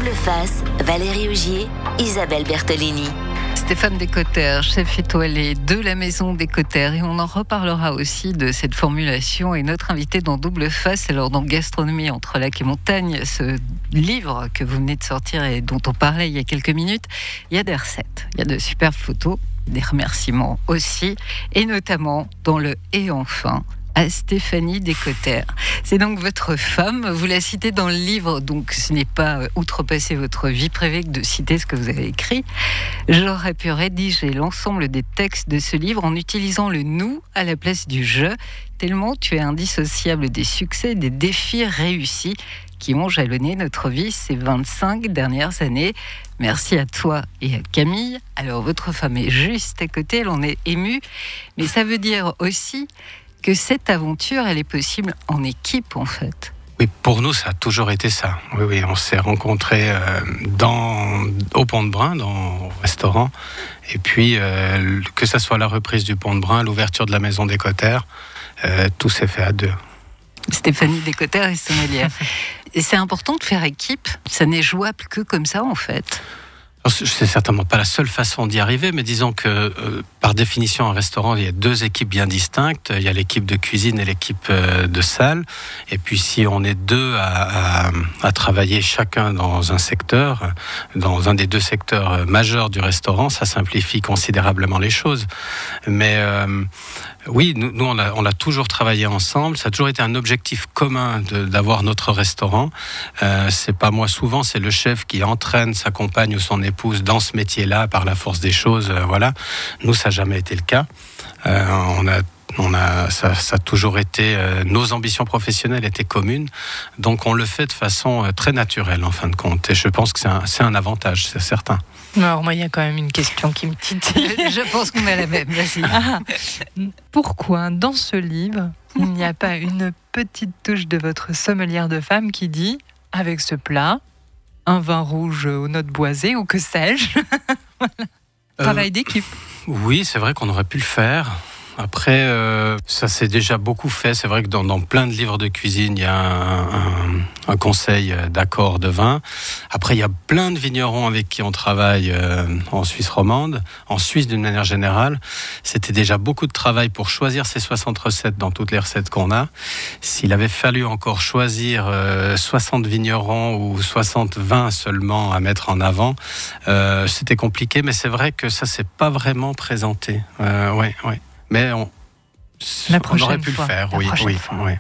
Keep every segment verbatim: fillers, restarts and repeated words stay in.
Double Face, Valérie Augier, Isabelle Bertolini. Stéphane Descotters, chef étoilé de la Maison Descotters, et on en reparlera aussi de cette formulation. Et notre invité dans Double Face, alors dans Gastronomie entre lac et montagne, ce livre que vous venez de sortir et dont on parlait il y a quelques minutes, il y a des recettes, il y a de superbes photos, des remerciements aussi, et notamment dans le « Et enfin », à Stéphanie Descotters. C'est donc votre femme, vous la citez dans le livre, donc ce n'est pas outrepasser votre vie privée que de citer ce que vous avez écrit. J'aurais pu rédiger l'ensemble des textes de ce livre en utilisant le « nous » à la place du « je », tellement tu es indissociable des succès, des défis réussis qui ont jalonné notre vie ces vingt-cinq dernières années. Merci à toi et à Camille. Alors, votre femme est juste à côté, elle en est émue, mais ça veut dire aussi que cette aventure, elle est possible en équipe, en fait. Oui, pour nous, ça a toujours été ça. Oui, oui, on s'est rencontrés euh, dans, au Pont de Brun, dans le restaurant. Et puis, euh, que ça soit la reprise du Pont de Brun, l'ouverture de la Maison Descotters, euh, tout s'est fait à deux. Stéphanie Descotters est sommelière. Et c'est important de faire équipe. Ça n'est jouable que comme ça, en fait. C'est certainement pas la seule façon d'y arriver, mais disons que euh, par définition, un restaurant, il y a deux équipes bien distinctes. Il y a l'équipe de cuisine et l'équipe euh, de salle. Et puis si on est deux à, à, à travailler chacun dans un secteur, dans un des deux secteurs majeurs du restaurant, ça simplifie considérablement les choses. Mais euh, oui, nous, nous on, a, on a toujours travaillé ensemble. Ça a toujours été un objectif commun de, d'avoir notre restaurant. Euh, c'est pas moi souvent, c'est le chef qui entraîne sa compagne ou son épouse dans ce métier-là par la force des choses. Euh, voilà. Nous, ça n'a jamais été le cas. Euh, on a On a, ça, ça a toujours été, euh, nos ambitions professionnelles étaient communes, donc on le fait de façon euh, très naturelle en fin de compte. Et je pense que c'est un, c'est un avantage, c'est certain. Alors moi, il y a quand même une question qui me titille. Je pense qu'on a la même. Vas-y. Ah, pourquoi dans ce livre il n'y a pas une petite touche de votre sommelière de femme qui dit avec ce plat un vin rouge aux notes boisées ou que sais-je? Voilà. Travail euh, d'équipe. Oui, c'est vrai qu'on aurait pu le faire. Après, euh, ça s'est déjà beaucoup fait. C'est vrai que dans, dans plein de livres de cuisine, il y a un, un, un conseil d'accord de vin. Après, il y a plein de vignerons avec qui on travaille euh, en Suisse romande, en Suisse d'une manière générale. C'était déjà beaucoup de travail pour choisir ces soixante recettes dans toutes les recettes qu'on a. S'il avait fallu encore choisir euh, soixante vignerons ou soixante vins seulement à mettre en avant, euh, c'était compliqué. Mais c'est vrai que ça s'est pas vraiment présenté. Euh, ouais, ouais. Mais on, on aurait pu fois. le faire, la oui. oui, oui.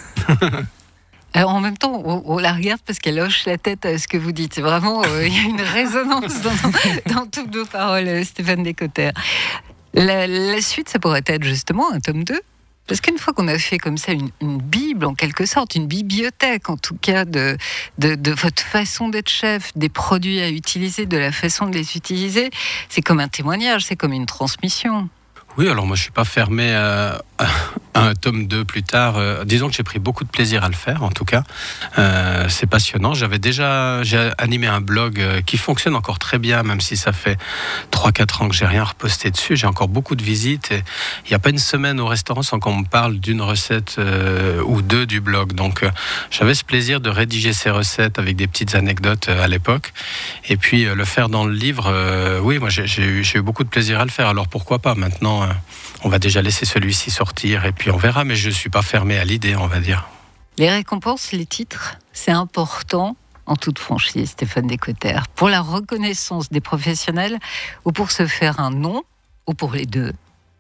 Alors en même temps, on, on la regarde parce qu'elle hoche la tête à ce que vous dites. C'est vraiment, euh, il y a une résonance dans, dans toutes vos paroles, Stéphane Descotters. La, la suite, ça pourrait être justement un tome deux. Parce qu'une fois qu'on a fait comme ça une, une bible, en quelque sorte, une bibliothèque en tout cas de, de, de votre façon d'être chef, des produits à utiliser, de la façon de les utiliser, c'est comme un témoignage, c'est comme une transmission. Oui, alors moi je ne suis pas fermé à, à un tome deux plus tard. Euh, disons que j'ai pris beaucoup de plaisir à le faire, en tout cas. Euh, c'est passionnant. J'avais déjà j'ai animé un blog euh, qui fonctionne encore très bien, même si ça fait trois quatre ans que j'ai rien reposté dessus. J'ai encore beaucoup de visites. Et il n'y a pas une semaine au restaurant sans qu'on me parle d'une recette euh, ou deux du blog. Donc euh, j'avais ce plaisir de rédiger ces recettes avec des petites anecdotes euh, à l'époque. Et puis euh, le faire dans le livre, euh, oui, moi j'ai, j'ai, eu, j'ai eu beaucoup de plaisir à le faire. Alors pourquoi pas maintenant euh, on va déjà laisser celui-ci sortir et puis on verra, mais je ne suis pas fermé à l'idée, on va dire. Les récompenses, les titres, c'est important, en toute franchise, Stéphane Descotters, pour la reconnaissance des professionnels ou pour se faire un nom ou pour les deux?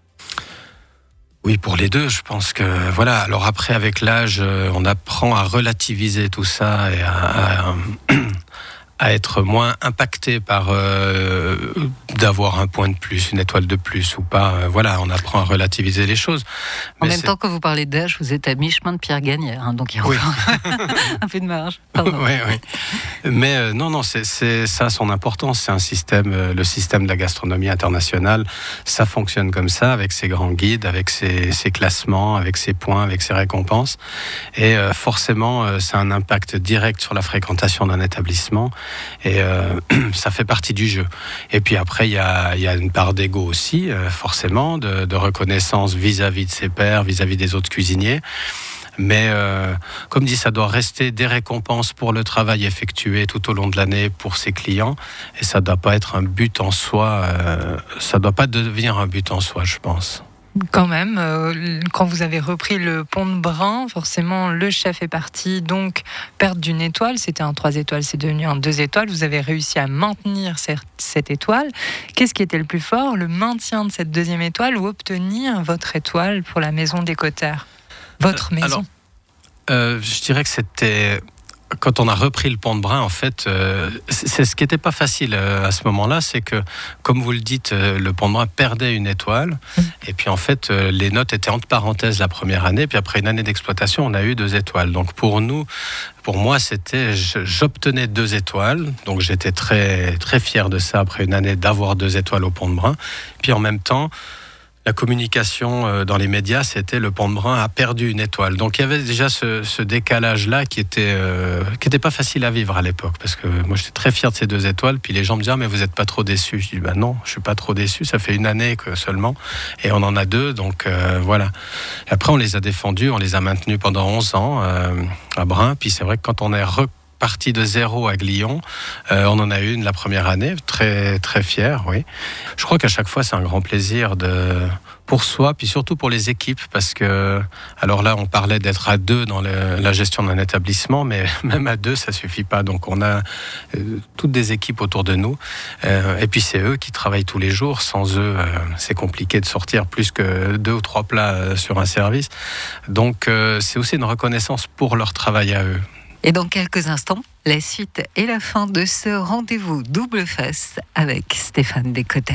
Oui, pour les deux, je pense que voilà. Alors après, avec l'âge, on apprend à relativiser tout ça et à, à, à être moins impacté par euh, d'avoir un point de plus, une étoile de plus ou pas. Euh, voilà, on apprend à relativiser les choses. En Mais même c'est... temps que vous parlez d'âge, vous êtes à mi-chemin de Pierre Gagnère, hein, donc il y a encore oui. un peu de marge. Pardon. Oui, oui. Mais euh, non, non, c'est, c'est ça a son importance. C'est un système, euh, le système de la gastronomie internationale. Ça fonctionne comme ça, avec ses grands guides, avec ses, ses classements, avec ses points, avec ses récompenses. Et euh, forcément, euh, ça a un impact direct sur la fréquentation d'un établissement. Et euh, ça fait partie du jeu. Et puis après, il y a, y a une part d'ego aussi, euh, forcément, de, de reconnaissance vis-à-vis de ses pairs, vis-à-vis des autres cuisiniers. Mais euh, comme dit, ça doit rester des récompenses pour le travail effectué tout au long de l'année pour ses clients. Et ça ne doit pas être un but en soi. Euh, ça ne doit pas devenir un but en soi, je pense. Quand même, euh, quand vous avez repris le pont de Brin, forcément le chef est parti, donc perte d'une étoile, c'était un trois étoiles, c'est devenu un deux étoiles, vous avez réussi à maintenir cette, cette étoile. Qu'est-ce qui était le plus fort, le maintien de cette deuxième étoile ou obtenir votre étoile pour la maison des Cautères, votre maison? Alors, euh, je dirais que c'était... Quand on a repris le pont de Brin, en fait, euh, c'est ce qui n'était pas facile euh, à ce moment-là, c'est que, comme vous le dites, euh, le pont de Brin perdait une étoile, mmh. et puis en fait, euh, les notes étaient entre parenthèses la première année, puis après une année d'exploitation, on a eu deux étoiles. Donc pour nous, pour moi, c'était, j'obtenais deux étoiles, donc j'étais très très fier de ça après une année d'avoir deux étoiles au pont de Brin. Puis en même temps, la communication dans les médias, c'était le pont de Brin a perdu une étoile. Donc il y avait déjà ce, ce décalage-là qui était, euh, qui était pas facile à vivre à l'époque. Parce que moi, j'étais très fier de ces deux étoiles. Puis les gens me disaient, ah, mais vous n'êtes pas trop déçus. Je dis, bah non, je suis pas trop déçu. Ça fait une année que seulement. Et on en a deux. Donc euh, voilà. Et après, on les a défendus, on les a maintenus pendant onze ans euh, à Brin. Puis c'est vrai que quand on est re parti de zéro à Glion, euh, on en a eu une la première année, très très fier, oui. Je crois qu'à chaque fois c'est un grand plaisir de pour soi, puis surtout pour les équipes, parce que alors là on parlait d'être à deux dans le, la gestion d'un établissement, mais même à deux ça suffit pas. Donc on a euh, toutes des équipes autour de nous, euh, et puis c'est eux qui travaillent tous les jours. Sans eux, euh, c'est compliqué de sortir plus que deux ou trois plats euh, sur un service. Donc euh, c'est aussi une reconnaissance pour leur travail à eux. Et dans quelques instants, la suite et la fin de ce rendez-vous double face avec Stéphane Descoutères.